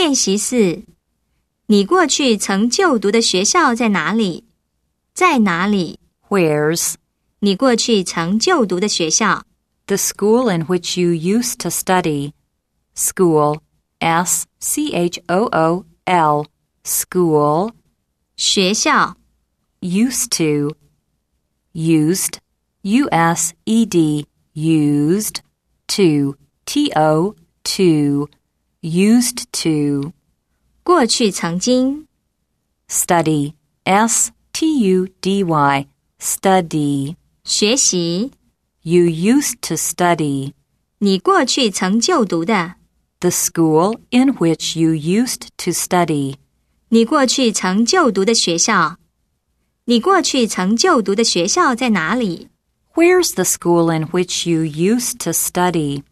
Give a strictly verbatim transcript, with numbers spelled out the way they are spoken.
练习四，你过去曾就读的学校在哪里？在哪里？ Where's 你过去曾就读的学校。 the school in which you used to study? School, S C H O O L, school. 学校 Used to, used, U S E D, used, to, T O, to, used to. 过去曾经 Study, S T U D Y, study. 学习 You used to study. 你过去曾就读的 The school in which you used to study. 你过去曾就读的学校。你过去曾就读的学校在哪里？ Where's the school in which you used to study?